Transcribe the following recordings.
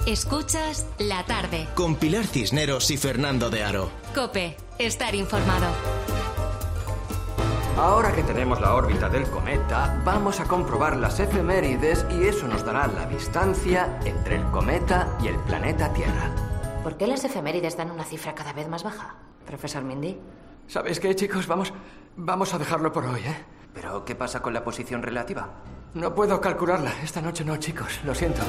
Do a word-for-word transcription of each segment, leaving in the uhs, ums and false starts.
Escuchas La Tarde. Con Pilar Cisneros y Fernando de Aro. COPE. Estar informado. Ahora que tenemos la órbita del cometa, vamos a comprobar las efemérides y eso nos dará la distancia entre el cometa y el planeta Tierra. ¿Por qué las efemérides dan una cifra cada vez más baja, profesor Mindy? ¿Sabéis qué, chicos? Vamos, vamos a dejarlo por hoy, ¿eh? ¿Pero qué pasa con la posición relativa? No puedo calcularla. Esta noche no, chicos. Lo siento.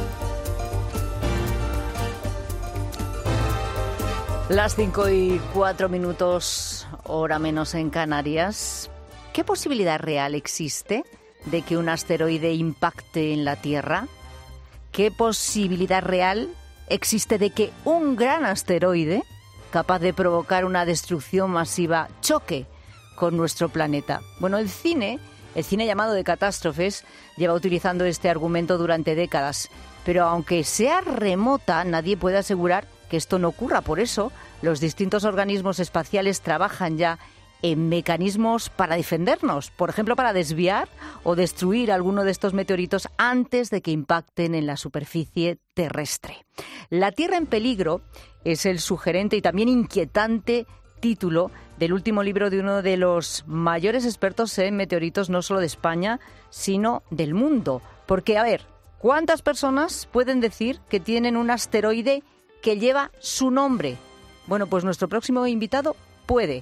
Las cinco y cuatro minutos, hora menos en Canarias. ¿Qué posibilidad real existe de que un asteroide impacte en la Tierra? ¿Qué posibilidad real existe de que un gran asteroide, capaz de provocar una destrucción masiva, choque con nuestro planeta? Bueno, el cine, el cine llamado de catástrofes, lleva utilizando este argumento durante décadas. Pero aunque sea remota, nadie puede asegurar que esto no ocurra. Por eso, los distintos organismos espaciales trabajan ya en mecanismos para defendernos, por ejemplo, para desviar o destruir alguno de estos meteoritos antes de que impacten en la superficie terrestre. La Tierra en peligro es el sugerente y también inquietante título del último libro de uno de los mayores expertos en meteoritos, no solo de España, sino del mundo. Porque, a ver, ¿cuántas personas pueden decir que tienen un asteroide que lleva su nombre? Bueno, pues nuestro próximo invitado puede.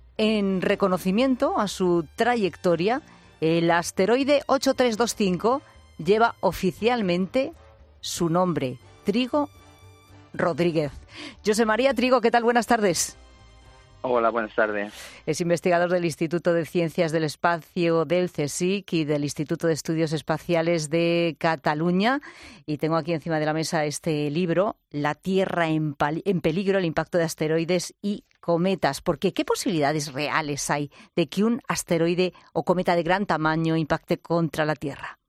En reconocimiento a su trayectoria, el asteroide ocho tres dos cinco lleva oficialmente su nombre, Trigo Rodríguez. José María Trigo, ¿qué tal? Buenas tardes. Hola, buenas tardes. Es investigador del Instituto de Ciencias del Espacio del CSIC y del Instituto de Estudios Espaciales de Cataluña. Y tengo aquí encima de la mesa este libro, La Tierra en, en peligro, el impacto de asteroides y cometas. Porque ¿qué posibilidades reales hay de que un asteroide o cometa de gran tamaño impacte contra la Tierra?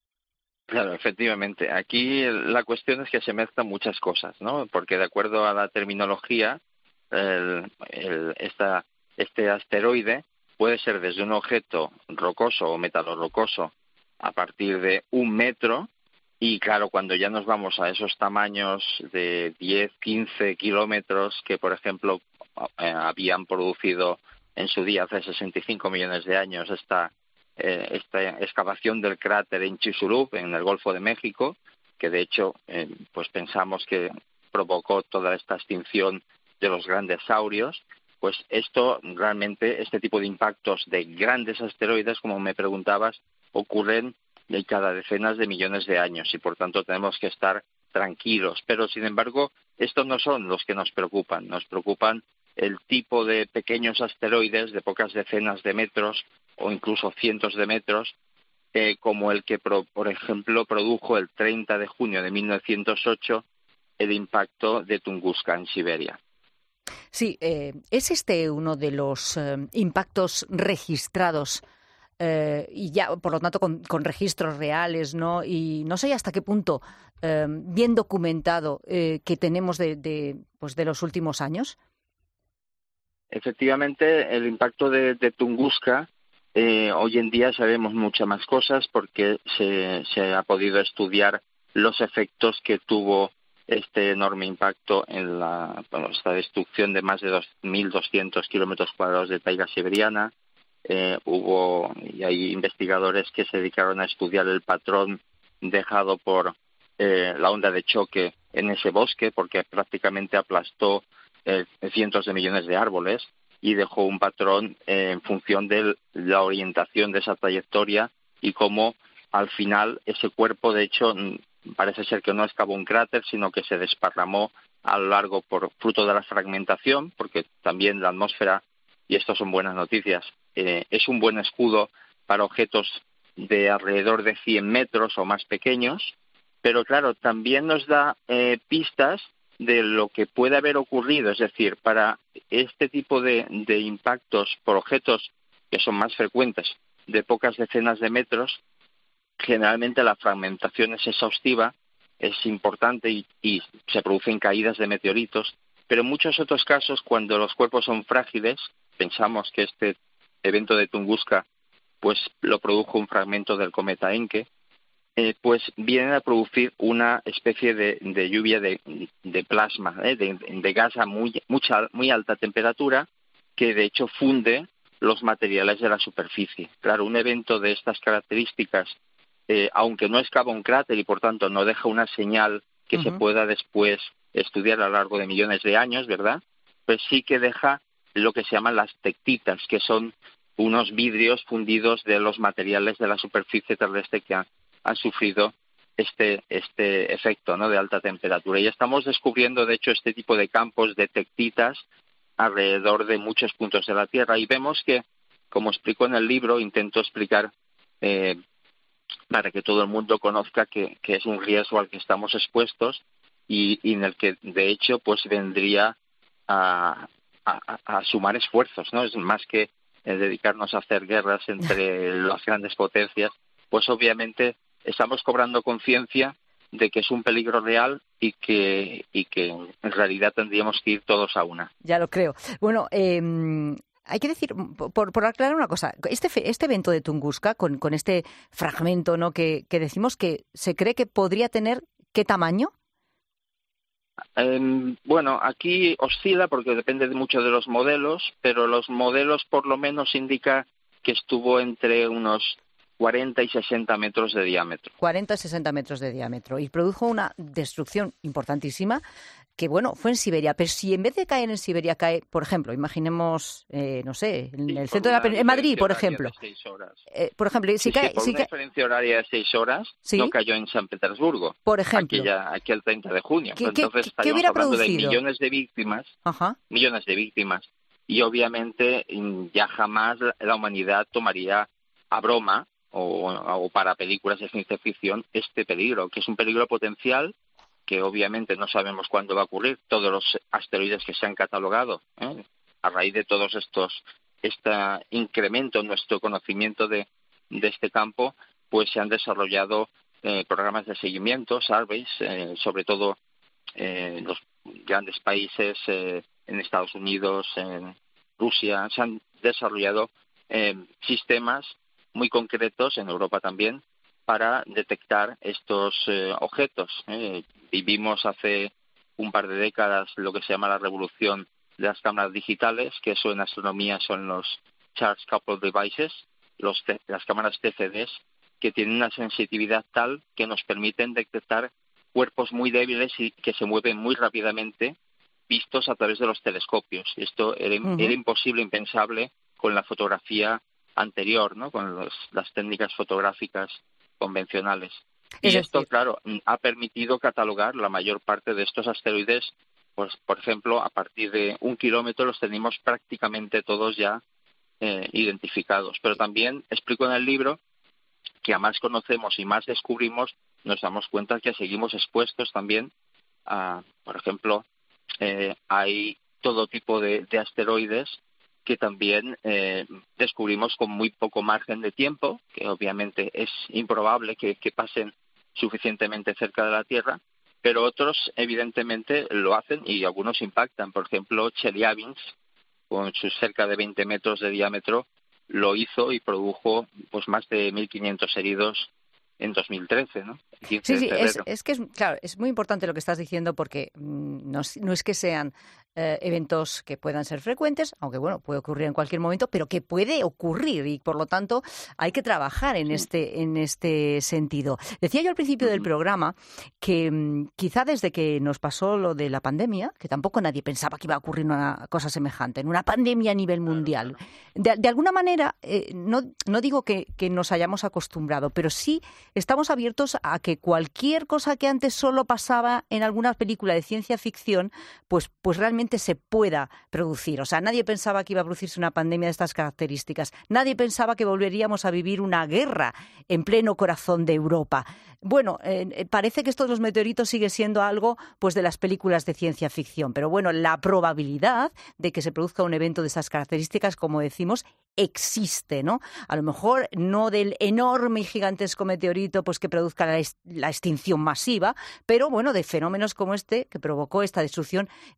Claro, efectivamente. Aquí la cuestión es que se mezclan muchas cosas, ¿no? Porque de acuerdo a la terminología, El, el, esta, este asteroide puede ser desde un objeto rocoso o metalorrocoso a partir de un metro y claro, cuando ya nos vamos a esos tamaños de diez, quince kilómetros que por ejemplo eh, habían producido en su día hace sesenta y cinco millones de años esta, eh, esta excavación del cráter en Chicxulub en el Golfo de México, que de hecho eh, pues pensamos que provocó toda esta extinción de los grandes saurios, pues esto realmente, este tipo de impactos de grandes asteroides, como me preguntabas, ocurren de cada decenas de millones de años y por tanto tenemos que estar tranquilos. Pero sin embargo, estos no son los que nos preocupan. Nos preocupan el tipo de pequeños asteroides de pocas decenas de metros o incluso cientos de metros, eh, como el que, pro, por ejemplo, produjo el treinta de junio de mil novecientos ocho el impacto de Tunguska en Siberia. Sí, eh, ¿es este uno de los eh, impactos registrados eh, y ya, por lo tanto, con, con registros reales, ¿no? Y no sé hasta qué punto eh, bien documentado eh, que tenemos de, de, pues de los últimos años? Efectivamente, el impacto de, de Tunguska, eh, hoy en día sabemos muchas más cosas porque se, se ha podido estudiar los efectos que tuvo este enorme impacto en la, bueno, esta destrucción de más de dos mil doscientos kilómetros cuadrados de taiga siberiana. Eh, hubo, y hay investigadores que se dedicaron a estudiar el patrón dejado por eh, la onda de choque en ese bosque, porque prácticamente aplastó eh, cientos de millones de árboles y dejó un patrón eh, en función de la orientación de esa trayectoria y cómo al final ese cuerpo, de hecho, parece ser que no excavó un cráter, sino que se desparramó a lo largo por fruto de la fragmentación, porque también la atmósfera, y esto son buenas noticias, eh, es un buen escudo para objetos de alrededor de cien metros o más pequeños, pero claro, también nos da eh, pistas de lo que puede haber ocurrido, es decir, para este tipo de, de impactos por objetos que son más frecuentes, de pocas decenas de metros, generalmente la fragmentación es exhaustiva, es importante y, y se producen caídas de meteoritos, pero en muchos otros casos, cuando los cuerpos son frágiles, pensamos que este evento de Tunguska pues lo produjo un fragmento del cometa Encke, eh, pues vienen a producir una especie de, de lluvia de, de plasma, ¿eh? de, de gas a muy, mucha, muy alta temperatura, que de hecho funde los materiales de la superficie. Claro, un evento de estas características, eh, aunque no excava un cráter y por tanto no deja una señal que uh-huh. se pueda después estudiar a lo largo de millones de años, ¿verdad? Pues sí que deja lo que se llaman las tectitas, que son unos vidrios fundidos de los materiales de la superficie terrestre que han, han sufrido este este efecto, ¿no?, de alta temperatura. Y estamos descubriendo, de hecho, este tipo de campos de tectitas alrededor de muchos puntos de la Tierra. Y vemos que, como explico en el libro, intento explicar eh, para que todo el mundo conozca que, que es un riesgo al que estamos expuestos y, y en el que, de hecho, pues vendría a, a, a sumar esfuerzos, ¿no? Es más que eh, dedicarnos a hacer guerras entre las grandes potencias, pues obviamente estamos cobrando conciencia de que es un peligro real y que y que en realidad tendríamos que ir todos a una. Ya lo creo. Bueno, eh, hay que decir, por, por aclarar una cosa, este este evento de Tunguska, con, con este fragmento, ¿no?, que, que decimos que se cree que podría tener, ¿qué tamaño? Eh, bueno, aquí oscila porque depende de mucho de los modelos, pero los modelos por lo menos indica que estuvo entre unos cuarenta y sesenta metros de diámetro. cuarenta y sesenta metros de diámetro. Y produjo una destrucción importantísima que, bueno, fue en Siberia. Pero si en vez de caer en Siberia cae, por ejemplo, imaginemos, eh, no sé, en sí, el centro de la en Madrid, por ejemplo. Seis horas. Eh, por ejemplo, si sí, cae... Sí, por si una cae... diferencia horaria de seis horas, ¿sí?, no cayó en San Petersburgo. Por ejemplo. Aquí, ya, aquí el treinta de junio. ¿Qué, Entonces qué, estaríamos ¿qué hubiera hablando producido? de millones de víctimas. Ajá. Millones de víctimas. Y obviamente ya jamás la humanidad tomaría a broma O, o para películas de ciencia ficción este peligro, que es un peligro potencial que obviamente no sabemos cuándo va a ocurrir. Todos los asteroides que se han catalogado, ¿eh?, a raíz de todos estos este incremento en nuestro conocimiento de, de este campo, pues se han desarrollado eh, programas de seguimiento, surveys, eh, sobre todo en eh, los grandes países, eh, en Estados Unidos, en Rusia, se han desarrollado eh, sistemas muy concretos, en Europa también, para detectar estos eh, objetos. Eh, vivimos hace un par de décadas lo que se llama la revolución de las cámaras digitales, que eso en astronomía son los Charge Coupled Devices, los las cámaras T C Ds, que tienen una sensitividad tal que nos permiten detectar cuerpos muy débiles y que se mueven muy rápidamente, vistos a través de los telescopios. Esto era, uh-huh. era imposible, impensable con la fotografía anterior, ¿no?, con los, las técnicas fotográficas convencionales. Y es esto, decir... claro, ha permitido catalogar la mayor parte de estos asteroides. Pues, por ejemplo, a partir de un kilómetro los tenemos prácticamente todos ya eh, identificados. Pero también explico en el libro que a más conocemos y más descubrimos, nos damos cuenta que seguimos expuestos también a, por ejemplo, eh, hay todo tipo de, de asteroides que también eh, descubrimos con muy poco margen de tiempo, que obviamente es improbable que, que pasen suficientemente cerca de la Tierra, pero otros evidentemente lo hacen y algunos impactan. Por ejemplo, Chelyabinsk, con sus cerca de veinte metros de diámetro, lo hizo y produjo pues más de mil quinientos heridos en dos mil trece, ¿no? Sí, sí, es, es que es, claro, es muy importante lo que estás diciendo porque mmm, no, no es que sean eh, eventos que puedan ser frecuentes, aunque bueno, puede ocurrir en cualquier momento, pero que puede ocurrir y por lo tanto hay que trabajar en, sí. este, en este sentido. Decía yo al principio uh-huh. del programa que mmm, quizá desde que nos pasó lo de la pandemia, que tampoco nadie pensaba que iba a ocurrir una cosa semejante, en una pandemia a nivel mundial, claro, claro. De, de alguna manera, eh, no, no digo que, que nos hayamos acostumbrado, pero sí estamos abiertos a que cualquier cosa que antes solo pasaba en alguna película de ciencia ficción, pues, pues realmente se pueda producir. O sea, nadie pensaba que iba a producirse una pandemia de estas características. Nadie pensaba que volveríamos a vivir una guerra en pleno corazón de Europa. Bueno, eh, parece que esto de los meteoritos sigue siendo algo pues de las películas de ciencia ficción, pero bueno, la probabilidad de que se produzca un evento de estas características, como decimos, existe, ¿no? A lo mejor no del enorme y gigantesco meteorito pues que produzca la, est- la extinción masiva, pero bueno, de fenómenos como este que provocó esta destrucción en Tunguska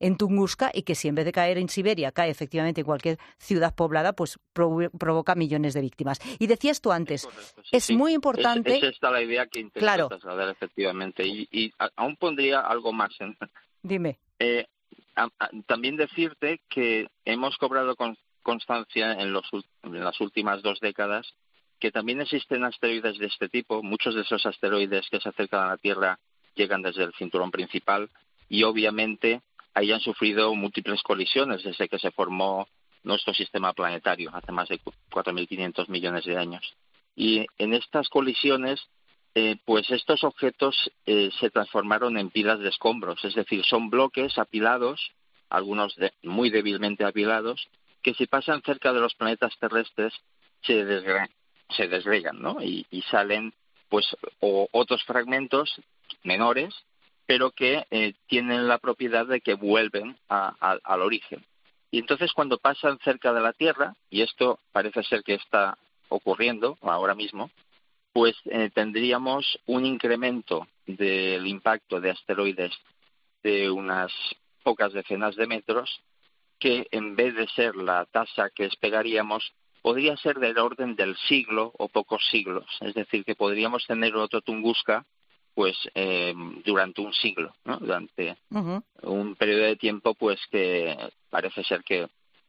Tunguska y que si en vez de caer en Siberia cae efectivamente en cualquier ciudad poblada, pues provo- provoca millones de víctimas. Y decías tú antes, Correcto, sí, es sí. muy importante... Es, es esta la idea que intento Claro. trasladar, efectivamente. Y, y a- aún pondría algo más. En, Dime. eh, a- a- también decirte que hemos cobrado con, constancia en, los, ul- en las últimas dos décadas que también existen asteroides de este tipo. Muchos de esos asteroides que se acercan a la Tierra llegan desde el cinturón principal y obviamente hayan sufrido múltiples colisiones desde que se formó nuestro sistema planetario hace más de cuatro mil quinientos millones de años. Y en estas colisiones, eh, pues estos objetos eh, se transformaron en pilas de escombros, es decir, son bloques apilados, algunos de, muy débilmente apilados, que si pasan cerca de los planetas terrestres se desgregan, se desgregan, ¿no? Y, y salen, pues, o otros fragmentos menores, pero que eh, tienen la propiedad de que vuelven a, a, al origen. Y entonces cuando pasan cerca de la Tierra, y esto parece ser que está ocurriendo ahora mismo, pues eh, tendríamos un incremento del impacto de asteroides de unas pocas decenas de metros, que en vez de ser la tasa que esperaríamos, podría ser del orden del siglo o pocos siglos. Es decir, que podríamos tener otro Tunguska pues eh, durante un siglo, ¿no? Durante Uh-huh. un periodo de tiempo pues que parece ser que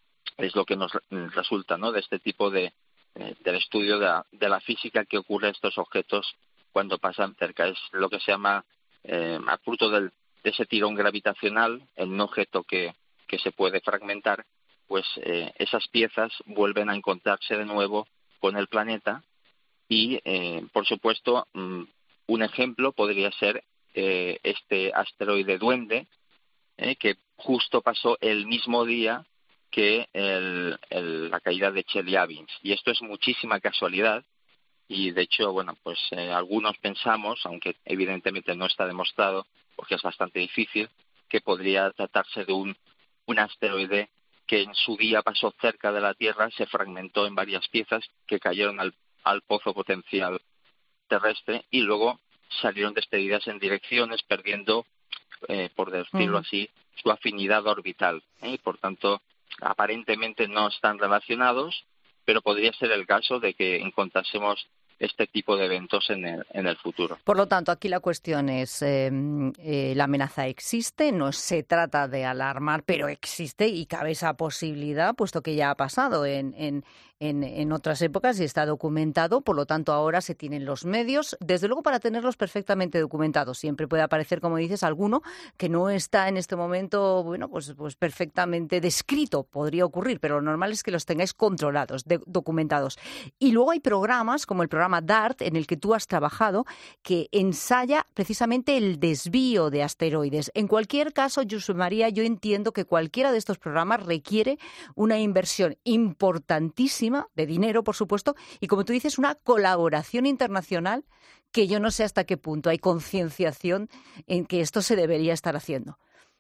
es lo que nos resulta, ¿no? De este tipo de eh, del estudio de la, de la física que ocurre a estos objetos cuando pasan cerca. Es lo que se llama eh, a fruto del, de ese tirón gravitacional en un objeto que, que se puede fragmentar, pues eh, esas piezas vuelven a encontrarse de nuevo con el planeta y, eh, por supuesto, mm, un ejemplo podría ser eh, este asteroide Duende, eh, que justo pasó el mismo día que el, el, la caída de Chelyabinsk. Y esto es muchísima casualidad y, de hecho, bueno, pues eh, algunos pensamos, aunque evidentemente no está demostrado, porque es bastante difícil, que podría tratarse de un, un asteroide que en su día pasó cerca de la Tierra, se fragmentó en varias piezas que cayeron al, al pozo potencial terrestre y luego salieron despedidas en direcciones, perdiendo, eh, por decirlo Uh-huh. así, su afinidad orbital. ¿eh? Y por tanto, aparentemente no están relacionados, pero podría ser el caso de que encontrásemos este tipo de eventos en el, en el futuro. Por lo tanto, aquí la cuestión es, eh, eh, la amenaza existe, no se trata de alarmar, pero existe y cabe esa posibilidad, puesto que ya ha pasado en, en, en, en otras épocas y está documentado, por lo tanto ahora se tienen los medios, desde luego para tenerlos perfectamente documentados. Siempre puede aparecer, como dices, alguno que no está en este momento, bueno, pues, pues perfectamente descrito, podría ocurrir, pero lo normal es que los tengáis controlados, de, documentados. Y luego hay programas como el programa DART, en el que tú has trabajado, que ensaya precisamente el desvío de asteroides. En cualquier caso, Josep María, yo entiendo que cualquiera de estos programas requiere una inversión importantísima, de dinero, por supuesto, y como tú dices, una colaboración internacional que yo no sé hasta qué punto hay concienciación en que esto se debería estar haciendo.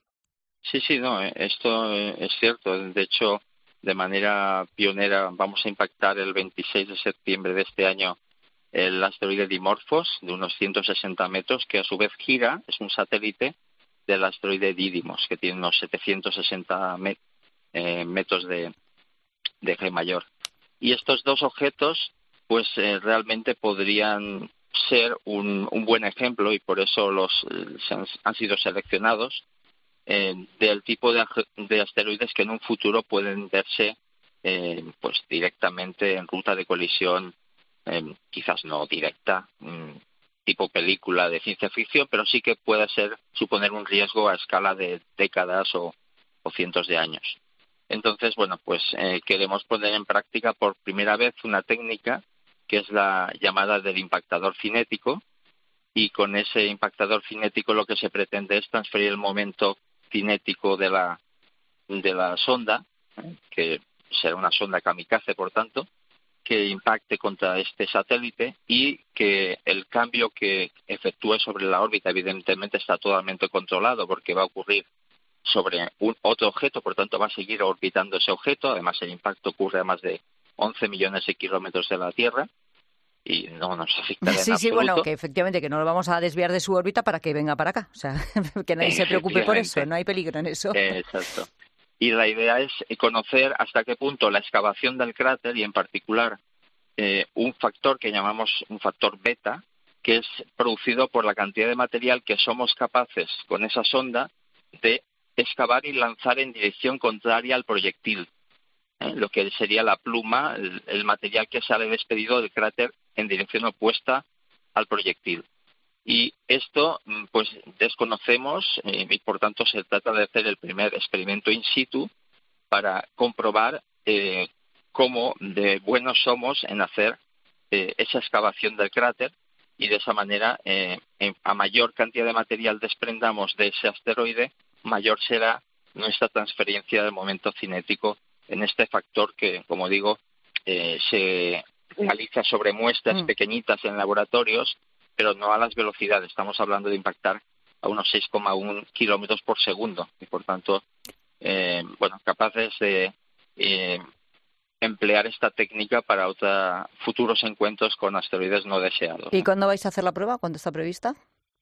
Sí, sí, no, esto es cierto. De hecho, de manera pionera vamos a impactar el veintiséis de septiembre de este año el asteroide Dimorphos, de unos ciento sesenta metros, que a su vez gira, es un satélite del asteroide Didymos, que tiene unos setecientos sesenta met- eh, metros de, de G mayor. Y estos dos objetos, pues eh, realmente podrían ser un, un buen ejemplo, y por eso los eh, se han, han sido seleccionados, eh, del tipo de, de asteroides que en un futuro pueden verse eh, pues directamente en ruta de colisión. Eh, quizás no directa, mmm, tipo película de ciencia ficción, pero sí que puede ser suponer un riesgo a escala de décadas o, o cientos de años. Entonces, bueno, pues eh, queremos poner en práctica por primera vez una técnica que es la llamada del impactador cinético, y con ese impactador cinético lo que se pretende es transferir el momento cinético de la, de la sonda, eh, que será una sonda kamikaze, por tanto, que impacte contra este satélite y que el cambio que efectúe sobre la órbita evidentemente está totalmente controlado, porque va a ocurrir sobre un otro objeto, por tanto va a seguir orbitando ese objeto. Además, el impacto ocurre a más de once millones de kilómetros de la Tierra y no nos afectará en Sí, sí, absoluto. bueno, que efectivamente que no lo vamos a desviar de su órbita para que venga para acá. O sea, que nadie se preocupe por eso, no hay peligro en eso. Exacto. Y la idea es conocer hasta qué punto la excavación del cráter y en particular eh, un factor que llamamos un factor beta, que es producido por la cantidad de material que somos capaces con esa sonda de excavar y lanzar en dirección contraria al proyectil. ¿eh? Lo que sería la pluma, el, el material que sale despedido del cráter en dirección opuesta al proyectil. Y esto, pues, desconocemos eh, y, por tanto, se trata de hacer el primer experimento in situ para comprobar eh, cómo de buenos somos en hacer eh, esa excavación del cráter y, de esa manera, eh, en, a mayor cantidad de material desprendamos de ese asteroide, mayor será nuestra transferencia del momento cinético en este factor que, como digo, eh, se realiza sobre muestras Mm. pequeñitas en laboratorios, pero no a las velocidades. Estamos hablando de impactar a unos seis coma uno kilómetros por segundo y, por tanto, eh, bueno, capaces de eh, emplear esta técnica para otra, futuros encuentros con asteroides no deseados. ¿Y ¿no? cuándo vais a hacer la prueba? ¿Cuándo está prevista?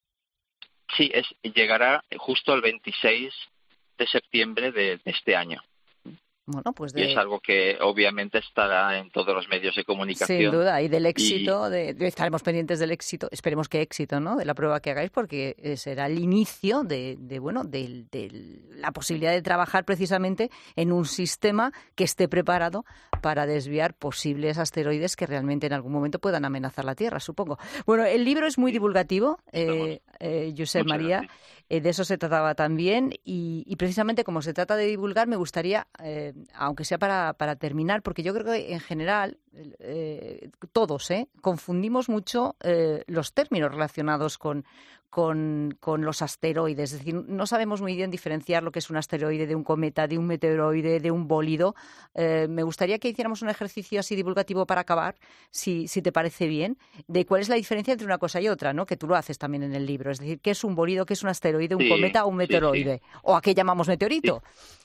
Sí, es, llegará justo el veintiséis de septiembre de, de este año. Bueno, pues Y de... es algo que obviamente estará en todos los medios de comunicación. Sin duda, y del éxito, Y- de, de- estaremos pendientes del éxito, esperemos que éxito, ¿no? De la prueba que hagáis, porque eh, será el inicio de, de bueno, de, de la posibilidad de trabajar precisamente en un sistema que esté preparado para desviar posibles asteroides que realmente en algún momento puedan amenazar la Tierra, supongo. Bueno, el libro es muy divulgativo, eh, eh, Josep Muchas María, gracias. eh, de eso se trataba también, y, y precisamente como se trata de divulgar, me gustaría, eh, aunque sea para, para terminar, porque yo creo que en general eh, todos eh, confundimos mucho eh, los términos relacionados con, con, con los asteroides. Es decir, no sabemos muy bien diferenciar lo que es un asteroide de un cometa, de un meteoroide, de un bólido. Eh, me gustaría que hiciéramos un ejercicio así divulgativo para acabar, si, si te parece bien, de cuál es la diferencia entre una cosa y otra, ¿no? Que tú lo haces también en el libro. Es decir, ¿qué es un bólido, qué es un asteroide, un Sí, cometa o un sí, meteoroide? sí. ¿O a qué llamamos meteorito?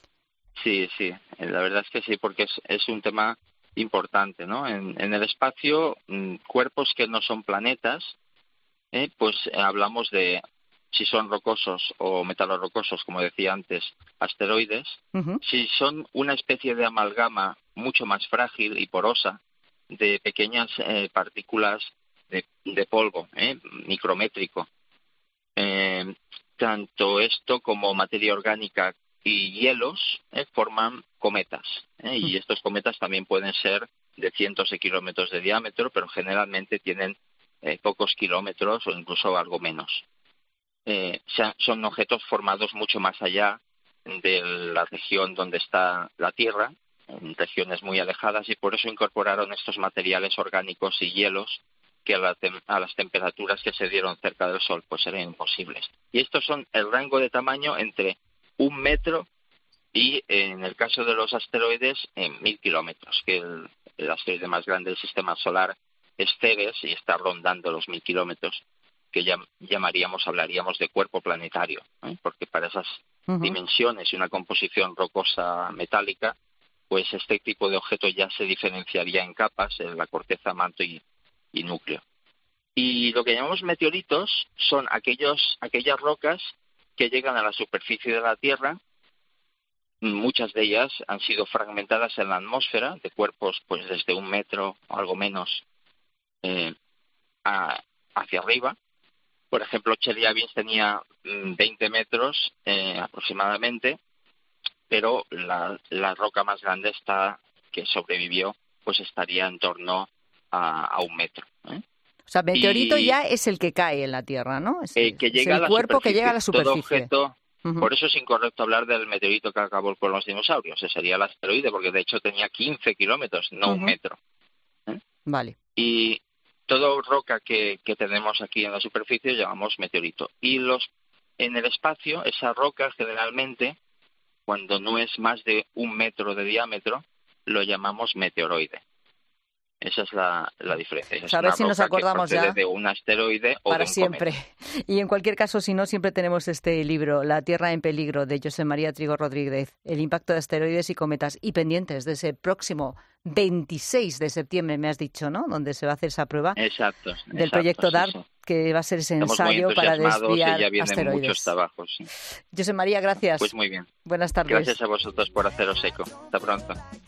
Sí, sí, eh, la verdad es que sí, porque es, es un tema importante, ¿no? En, en el espacio, mm, cuerpos que no son planetas, eh, pues eh, hablamos de si son rocosos o metalorrocosos, como decía antes, asteroides. Ujú. Si son una especie de amalgama mucho más frágil y porosa de pequeñas eh, partículas de, de polvo, eh, micrométrico. Eh, tanto esto como materia orgánica y hielos eh, forman cometas. ¿eh? Y estos cometas también pueden ser de cientos de kilómetros de diámetro, pero generalmente tienen eh, pocos kilómetros o incluso algo menos. Eh, son objetos formados mucho más allá de la región donde está la Tierra, en regiones muy alejadas, y por eso incorporaron estos materiales orgánicos y hielos que a, la tem- a las temperaturas que se dieron cerca del Sol pues eran imposibles. Y estos son el rango de tamaño entre un metro y, en el caso de los asteroides, en mil kilómetros, que el, el asteroide más grande del sistema solar es Ceres y está rondando los mil kilómetros, que llam- llamaríamos, hablaríamos de cuerpo planetario, ¿eh? Porque para esas Ujú. dimensiones y una composición rocosa metálica, pues este tipo de objeto ya se diferenciaría en capas, en la corteza, manto y, y núcleo. Y lo que llamamos meteoritos son aquellos, aquellas rocas que llegan a la superficie de la Tierra. Muchas de ellas han sido fragmentadas en la atmósfera, de cuerpos pues desde un metro o algo menos eh, a, hacia arriba. Por ejemplo, Chelyabinsk tenía mm, veinte metros eh, aproximadamente, pero la, la roca más grande está, que sobrevivió, pues estaría en torno a, a un metro. ¿eh? O sea, meteorito Y- ya es el que cae en la Tierra, ¿no? Es, Eh, que es llega el a la cuerpo que superficie. llega a la Todo superficie. objeto, Ujú. por eso es incorrecto hablar del meteorito que acabó con los dinosaurios. Ese sería el asteroide, porque de hecho tenía quince kilómetros, no un Ujú. metro. Vale. Y toda roca que, que tenemos aquí en la superficie llamamos meteorito. Y los en el espacio, esa roca generalmente, cuando no es más de un metro de diámetro, lo llamamos meteoroide. Esa es la, la diferencia. Esa O sea, a ver es si una nos roca que acordamos procede ya de un asteroide o para de un siempre. cometa. Y en cualquier caso, si no, siempre tenemos este libro, La Tierra en peligro, de José María Trigo Rodríguez, el impacto de asteroides y cometas, y pendientes de ese próximo veintiséis de septiembre, me has dicho, ¿no?, donde se va a hacer esa prueba Exacto, del exacto, proyecto sí, DART, sí. que va a ser ese Estamos muy ensayo para entusiasmados desviar y ya vienen asteroides. muchos trabajos. Sí. José María, gracias. Pues muy bien. Buenas tardes. Gracias a vosotros por haceros eco. Hasta pronto.